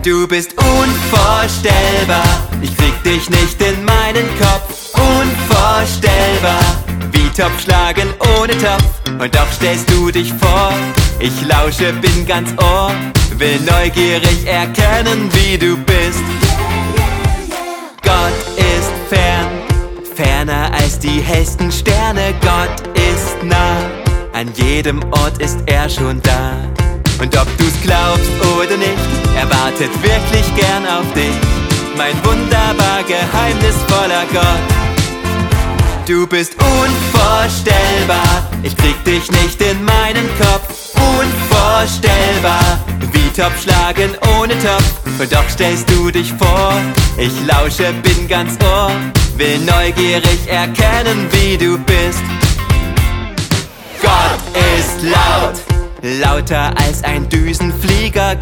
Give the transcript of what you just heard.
Du bist unvorstellbar, ich krieg dich nicht in meinen Kopf. Unvorstellbar, wie Topf schlagen ohne Topf. Und doch stellst du dich vor, ich lausche, bin ganz Ohr. Will neugierig erkennen, wie du bist. Gott ist fern, ferner als die hellsten Sterne. Gott ist nah, an jedem Ort ist er schon da. Und ob du's glaubst oder nicht, er wartet wirklich gern auf dich. Mein wunderbar geheimnisvoller Gott. Du bist unvorstellbar, ich krieg dich nicht in meinen Kopf. Unvorstellbar, wie Topf schlagen ohne Topf. Und doch stellst du dich vor, ich lausche, bin ganz Ohr. Will neugierig erkennen, wie du bist. Gott ist laut, lauter als ein Düsenflieger.